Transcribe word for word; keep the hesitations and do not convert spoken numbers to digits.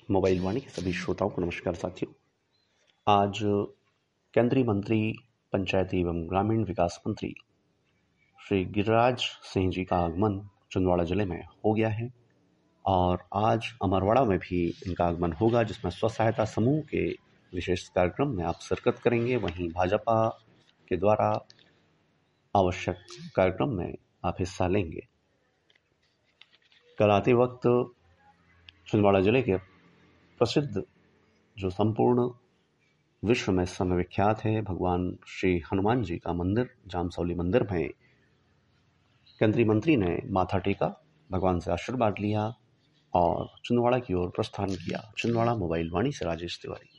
Mobile वाणी के सभी श्रोताओं को नमस्कार साथियों। आज केंद्रीय मंत्री पंचायती एवं ग्रामीण विकास मंत्री श्री गिरिराज सिंह जी का आगमन छिंदवाड़ा जिले में हो गया है और आज अमरवाड़ा में भी इनका आगमन होगा, जिसमें स्व सहायता समूह के विशेष कार्यक्रम में आप शिरकत करेंगे। वहीं भाजपा के द्वारा आवश्यक कार्यक्रम में आप हिस्सा लेंगे। कल आते वक्त छिंदवाड़ा जिले के प्रसिद्ध, जो संपूर्ण विश्व में इस समय विख्यात है, भगवान श्री हनुमान जी का मंदिर जामसौली मंदिर में केंद्रीय मंत्री ने माथा टेका, भगवान से आशीर्वाद लिया और छिंदवाड़ा की ओर प्रस्थान किया। छिंदवाड़ा मोबाइल वाणी से राजेश तिवारी।